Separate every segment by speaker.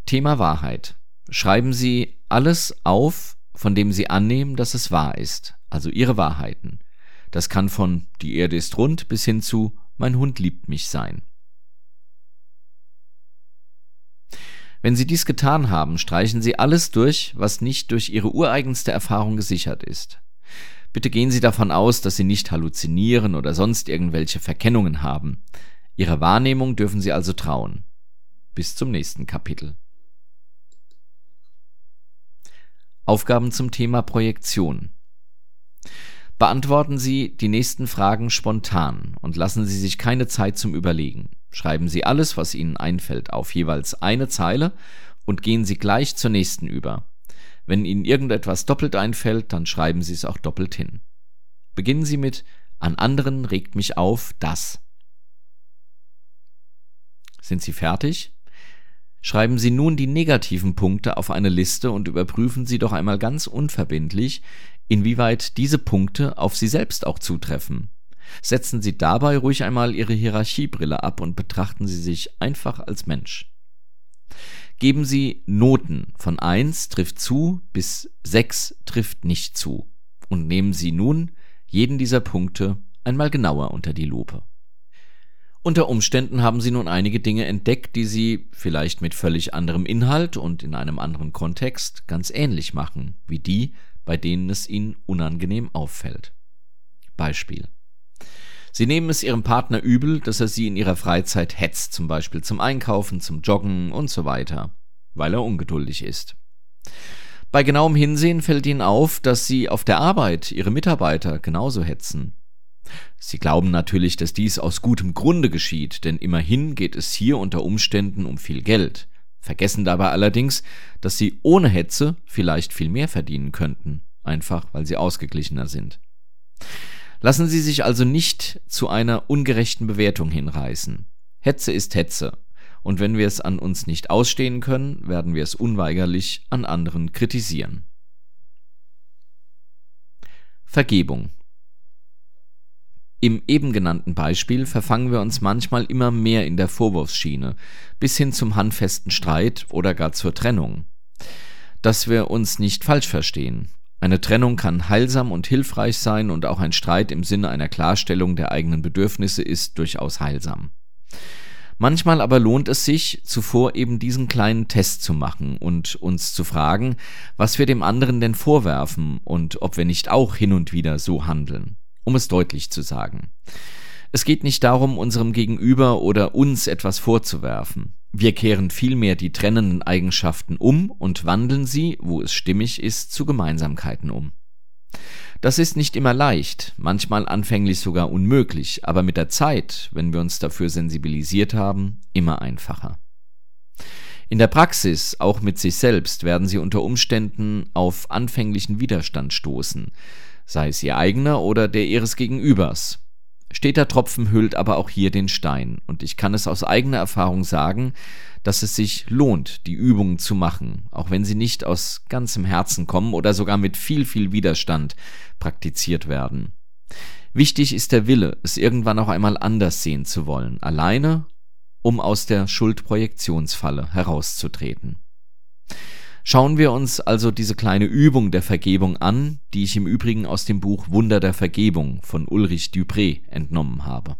Speaker 1: Thema Wahrheit. Schreiben Sie alles auf, von dem Sie annehmen, dass es wahr ist, also Ihre Wahrheiten. Das kann von die Erde ist rund bis hin zu mein Hund liebt mich sein. Wenn Sie dies getan haben, streichen Sie alles durch, was nicht durch Ihre ureigenste Erfahrung gesichert ist. Bitte gehen Sie davon aus, dass Sie nicht halluzinieren oder sonst irgendwelche Verkennungen haben. Ihrer Wahrnehmung dürfen Sie also trauen. Bis zum nächsten Kapitel. Aufgaben zum Thema Projektion. Beantworten Sie die nächsten Fragen spontan und lassen Sie sich keine Zeit zum Überlegen. Schreiben Sie alles, was Ihnen einfällt, auf jeweils eine Zeile und gehen Sie gleich zur nächsten über. Wenn Ihnen irgendetwas doppelt einfällt, dann schreiben Sie es auch doppelt hin. Beginnen Sie mit an anderen regt mich auf das. Sind Sie fertig? Schreiben Sie nun die negativen Punkte auf eine Liste und überprüfen Sie doch einmal ganz unverbindlich, inwieweit diese Punkte auf Sie selbst auch zutreffen. Setzen Sie dabei ruhig einmal Ihre Hierarchiebrille ab und betrachten Sie sich einfach als Mensch. Geben Sie Noten von 1 trifft zu bis 6 trifft nicht zu und nehmen Sie nun jeden dieser Punkte einmal genauer unter die Lupe. Unter Umständen haben Sie nun einige Dinge entdeckt, die Sie vielleicht mit völlig anderem Inhalt und in einem anderen Kontext ganz ähnlich machen, wie die, bei denen es Ihnen unangenehm auffällt. Beispiel: Sie nehmen es Ihrem Partner übel, dass er Sie in Ihrer Freizeit hetzt, zum Beispiel zum Einkaufen, zum Joggen und so weiter, weil er ungeduldig ist. Bei genauem Hinsehen fällt Ihnen auf, dass Sie auf der Arbeit Ihre Mitarbeiter genauso hetzen. Sie glauben natürlich, dass dies aus gutem Grunde geschieht, denn immerhin geht es hier unter Umständen um viel Geld, vergessen dabei allerdings, dass Sie ohne Hetze vielleicht viel mehr verdienen könnten, einfach weil Sie ausgeglichener sind. Lassen Sie sich also nicht zu einer ungerechten Bewertung hinreißen. Hetze ist Hetze, und wenn wir es an uns nicht ausstehen können, werden wir es unweigerlich an anderen kritisieren. Vergebung. Im eben genannten Beispiel verfangen wir uns manchmal immer mehr in der Vorwurfsschiene, bis hin zum handfesten Streit oder gar zur Trennung. Dass wir uns nicht falsch verstehen. Eine Trennung kann heilsam und hilfreich sein und auch ein Streit im Sinne einer Klarstellung der eigenen Bedürfnisse ist durchaus heilsam. Manchmal aber lohnt es sich, zuvor eben diesen kleinen Test zu machen und uns zu fragen, was wir dem anderen denn vorwerfen und ob wir nicht auch hin und wieder so handeln. Um es deutlich zu sagen. Es geht nicht darum, unserem Gegenüber oder uns etwas vorzuwerfen. Wir kehren vielmehr die trennenden Eigenschaften um und wandeln sie, wo es stimmig ist, zu Gemeinsamkeiten um. Das ist nicht immer leicht, manchmal anfänglich sogar unmöglich, aber mit der Zeit, wenn wir uns dafür sensibilisiert haben, immer einfacher. In der Praxis, auch mit sich selbst, werden Sie unter Umständen auf anfänglichen Widerstand stoßen, sei es Ihr eigener oder der Ihres Gegenübers. Steter Tropfen höhlt aber auch hier den Stein, und ich kann es aus eigener Erfahrung sagen, dass es sich lohnt, die Übungen zu machen, auch wenn sie nicht aus ganzem Herzen kommen oder sogar mit viel, viel Widerstand praktiziert werden. Wichtig ist der Wille, es irgendwann auch einmal anders sehen zu wollen, alleine, um aus der Schuldprojektionsfalle herauszutreten. Schauen wir uns also diese kleine Übung der Vergebung an, die ich im Übrigen aus dem Buch Wunder der Vergebung von Ulrich Dupré entnommen habe.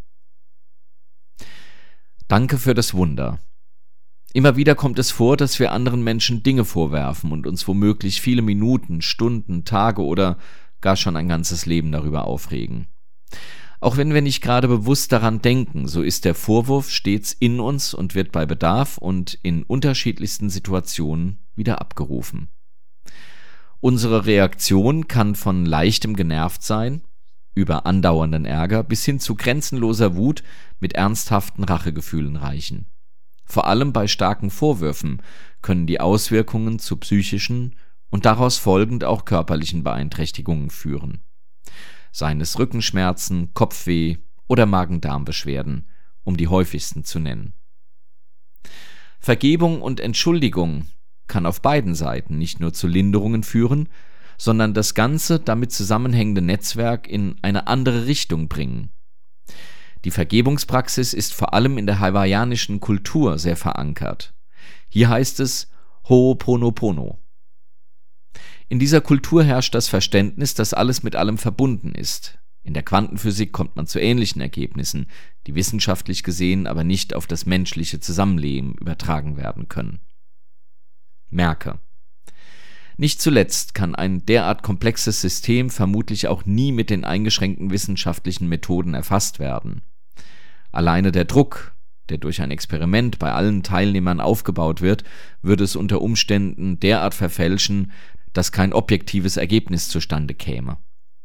Speaker 1: Danke für das Wunder. Immer wieder kommt es vor, dass wir anderen Menschen Dinge vorwerfen und uns womöglich viele Minuten, Stunden, Tage oder gar schon ein ganzes Leben darüber aufregen. Auch wenn wir nicht gerade bewusst daran denken, so ist der Vorwurf stets in uns und wird bei Bedarf und in unterschiedlichsten Situationen wieder abgerufen. Unsere Reaktion kann von leichtem Genervtsein über andauernden Ärger bis hin zu grenzenloser Wut mit ernsthaften Rachegefühlen reichen. Vor allem bei starken Vorwürfen können die Auswirkungen zu psychischen und daraus folgend auch körperlichen Beeinträchtigungen führen. Seien es Rückenschmerzen, Kopfweh oder Magen-Darm-Beschwerden, um die häufigsten zu nennen. Vergebung und Entschuldigung kann auf beiden Seiten nicht nur zu Linderungen führen, sondern das ganze damit zusammenhängende Netzwerk in eine andere Richtung bringen. Die Vergebungspraxis ist vor allem in der hawaiianischen Kultur sehr verankert. Hier heißt es, Ho'oponopono. In dieser Kultur herrscht das Verständnis, dass alles mit allem verbunden ist. In der Quantenphysik kommt man zu ähnlichen Ergebnissen, die wissenschaftlich gesehen aber nicht auf das menschliche Zusammenleben übertragen werden können. Merke: Nicht zuletzt kann ein derart komplexes System vermutlich auch nie mit den eingeschränkten wissenschaftlichen Methoden erfasst werden. Alleine der Druck, der durch ein Experiment bei allen Teilnehmern aufgebaut wird, würde es unter Umständen derart verfälschen, dass kein objektives Ergebnis zustande käme.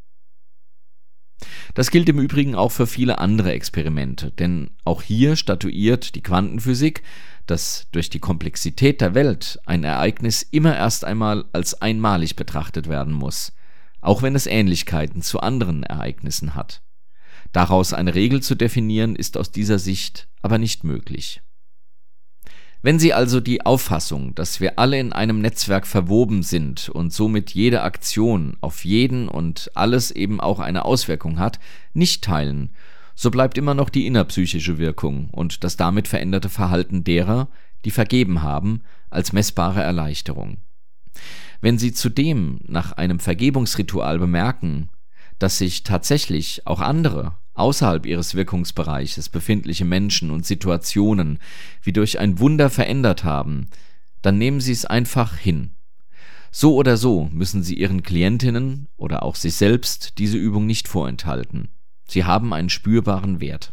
Speaker 1: Das gilt im Übrigen auch für viele andere Experimente, denn auch hier statuiert die Quantenphysik, dass durch die Komplexität der Welt ein Ereignis immer erst einmal als einmalig betrachtet werden muss, auch wenn es Ähnlichkeiten zu anderen Ereignissen hat. Daraus eine Regel zu definieren, ist aus dieser Sicht aber nicht möglich. Wenn Sie also die Auffassung, dass wir alle in einem Netzwerk verwoben sind und somit jede Aktion auf jeden und alles eben auch eine Auswirkung hat, nicht teilen, so bleibt immer noch die innerpsychische Wirkung und das damit veränderte Verhalten derer, die vergeben haben, als messbare Erleichterung. Wenn Sie zudem nach einem Vergebungsritual bemerken, dass sich tatsächlich auch andere, außerhalb ihres Wirkungsbereiches befindliche Menschen und Situationen wie durch ein Wunder verändert haben, dann nehmen Sie es einfach hin. So oder so müssen Sie Ihren Klientinnen oder auch sich selbst diese Übung nicht vorenthalten. Sie haben einen spürbaren Wert.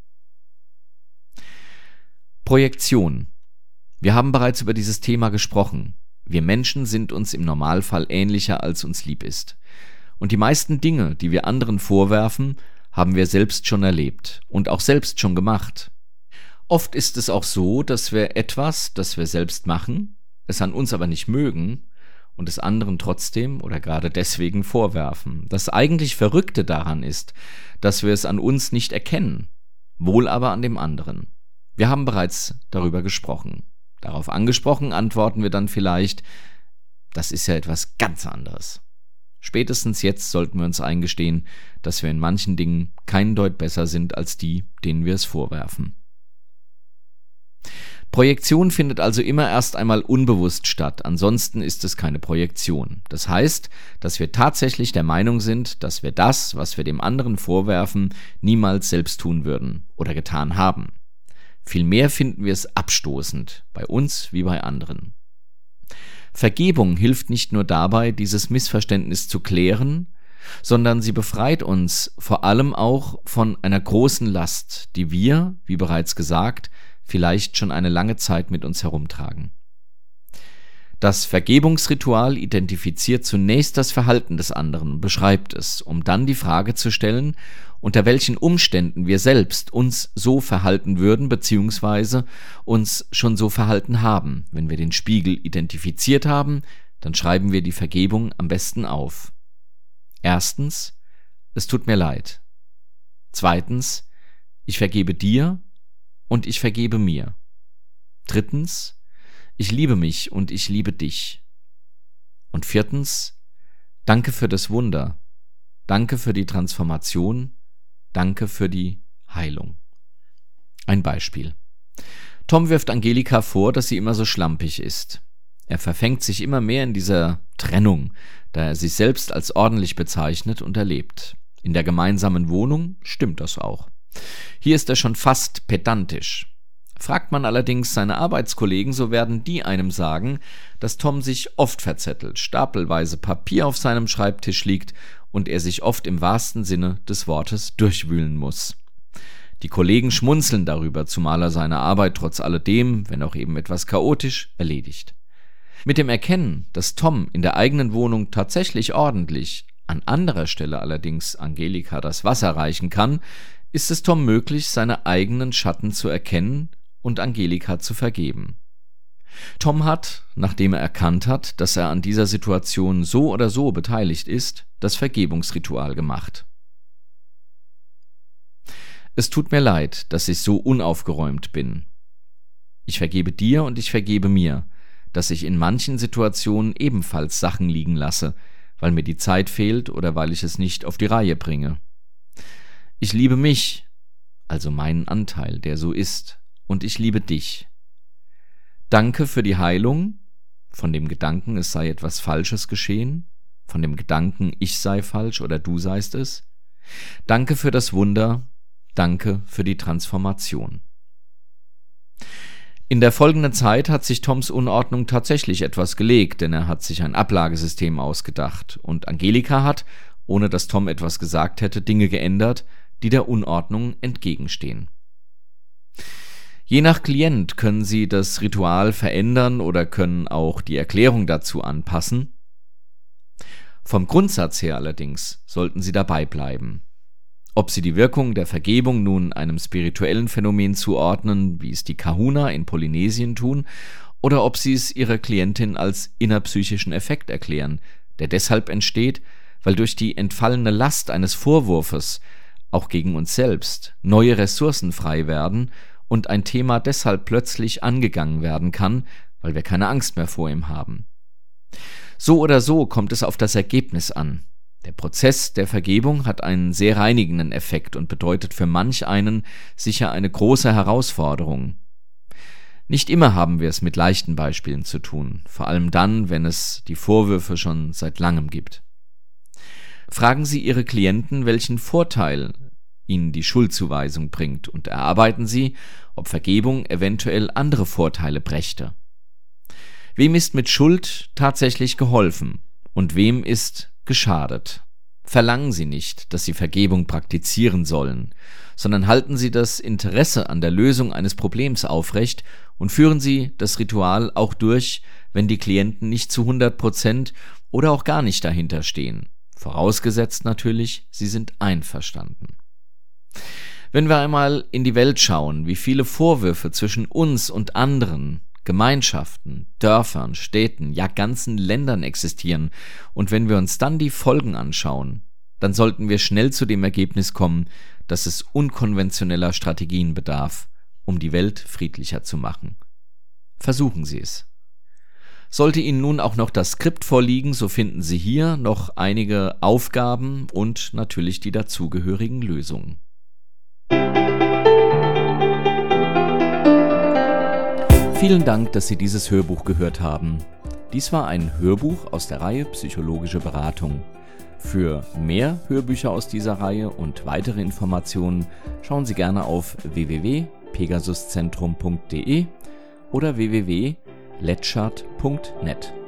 Speaker 1: Projektion. Wir haben bereits über dieses Thema gesprochen. Wir Menschen sind uns im Normalfall ähnlicher, als uns lieb ist. Und die meisten Dinge, die wir anderen vorwerfen, haben wir selbst schon erlebt und auch selbst schon gemacht. Oft ist es auch so, dass wir etwas, das wir selbst machen, es an uns aber nicht mögen und es anderen trotzdem oder gerade deswegen vorwerfen. Das eigentlich Verrückte daran ist, dass wir es an uns nicht erkennen, wohl aber an dem anderen. Wir haben bereits darüber gesprochen. Darauf angesprochen antworten wir dann vielleicht, das ist ja etwas ganz anderes. Spätestens jetzt sollten wir uns eingestehen, dass wir in manchen Dingen keinen Deut besser sind als die, denen wir es vorwerfen. Projektion findet also immer erst einmal unbewusst statt, ansonsten ist es keine Projektion. Das heißt, dass wir tatsächlich der Meinung sind, dass wir das, was wir dem anderen vorwerfen, niemals selbst tun würden oder getan haben. Vielmehr finden wir es abstoßend, bei uns wie bei anderen. Vergebung hilft nicht nur dabei, dieses Missverständnis zu klären, sondern sie befreit uns vor allem auch von einer großen Last, die wir, wie bereits gesagt, vielleicht schon eine lange Zeit mit uns herumtragen. Das Vergebungsritual identifiziert zunächst das Verhalten des anderen und beschreibt es, um dann die Frage zu stellen, unter welchen Umständen wir selbst uns so verhalten würden bzw. uns schon so verhalten haben. Wenn wir den Spiegel identifiziert haben, dann schreiben wir die Vergebung am besten auf. Erstens: Es tut mir leid. Zweitens: Ich vergebe dir und ich vergebe mir. Drittens: Ich liebe mich und ich liebe dich. Und viertens: Danke für das Wunder. Danke für die Transformation. Danke für die Heilung. Ein Beispiel. Tom wirft Angelika vor, dass sie immer so schlampig ist. Er verfängt sich immer mehr in dieser Trennung, da er sich selbst als ordentlich bezeichnet und erlebt. In der gemeinsamen Wohnung stimmt das auch. Hier ist er schon fast pedantisch. Fragt man allerdings seine Arbeitskollegen, so werden die einem sagen, dass Tom sich oft verzettelt, stapelweise Papier auf seinem Schreibtisch liegt und er sich oft im wahrsten Sinne des Wortes durchwühlen muss. Die Kollegen schmunzeln darüber, zumal er seine Arbeit trotz alledem, wenn auch eben etwas chaotisch, erledigt. Mit dem Erkennen, dass Tom in der eigenen Wohnung tatsächlich ordentlich, an anderer Stelle allerdings Angelika das Wasser reichen kann, ist es Tom möglich, seine eigenen Schatten zu erkennen und Angelika zu vergeben. Tom hat, nachdem er erkannt hat, dass er an dieser Situation so oder so beteiligt ist, das Vergebungsritual gemacht. Es tut mir leid, dass ich so unaufgeräumt bin. Ich vergebe dir und ich vergebe mir, dass ich in manchen Situationen ebenfalls Sachen liegen lasse, weil mir die Zeit fehlt oder weil ich es nicht auf die Reihe bringe. Ich liebe mich, also meinen Anteil, der so ist, und ich liebe dich. Danke für die Heilung von dem Gedanken, es sei etwas Falsches geschehen, von dem Gedanken, ich sei falsch oder du seist es. Danke für das Wunder, danke für die Transformation. In der folgenden Zeit hat sich Toms Unordnung tatsächlich etwas gelegt, denn er hat sich ein Ablagesystem ausgedacht und Angelika hat, ohne dass Tom etwas gesagt hätte, Dinge geändert, die der Unordnung entgegenstehen. Je nach Klient können Sie das Ritual verändern oder können auch die Erklärung dazu anpassen. Vom Grundsatz her allerdings sollten Sie dabei bleiben. Ob Sie die Wirkung der Vergebung nun einem spirituellen Phänomen zuordnen, wie es die Kahuna in Polynesien tun, oder ob Sie es Ihrer Klientin als innerpsychischen Effekt erklären, der deshalb entsteht, weil durch die entfallene Last eines Vorwurfes, auch gegen uns selbst, neue Ressourcen frei werden und ein Thema deshalb plötzlich angegangen werden kann, weil wir keine Angst mehr vor ihm haben. So oder so kommt es auf das Ergebnis an. Der Prozess der Vergebung hat einen sehr reinigenden Effekt und bedeutet für manch einen sicher eine große Herausforderung. Nicht immer haben wir es mit leichten Beispielen zu tun, vor allem dann, wenn es die Vorwürfe schon seit langem gibt. Fragen Sie Ihre Klienten, welchen Vorteil Ihnen die Schuldzuweisung bringt, und erarbeiten Sie, ob Vergebung eventuell andere Vorteile brächte. Wem ist mit Schuld tatsächlich geholfen und wem ist geschadet? Verlangen Sie nicht, dass Sie Vergebung praktizieren sollen, sondern halten Sie das Interesse an der Lösung eines Problems aufrecht und führen Sie das Ritual auch durch, wenn die Klienten nicht zu 100% oder auch gar nicht dahinter stehen. Vorausgesetzt natürlich, Sie sind einverstanden. Wenn wir einmal in die Welt schauen, wie viele Vorwürfe zwischen uns und anderen, Gemeinschaften, Dörfern, Städten, ja ganzen Ländern existieren, und wenn wir uns dann die Folgen anschauen, dann sollten wir schnell zu dem Ergebnis kommen, dass es unkonventioneller Strategien bedarf, um die Welt friedlicher zu machen. Versuchen Sie es. Sollte Ihnen nun auch noch das Skript vorliegen, so finden Sie hier noch einige Aufgaben und natürlich die dazugehörigen Lösungen. Vielen Dank, dass Sie dieses Hörbuch gehört haben. Dies war ein Hörbuch aus der Reihe Psychologische Beratung. Für mehr Hörbücher aus dieser Reihe und weitere Informationen schauen Sie gerne auf www.pegasuszentrum.de oder www.letschert.net.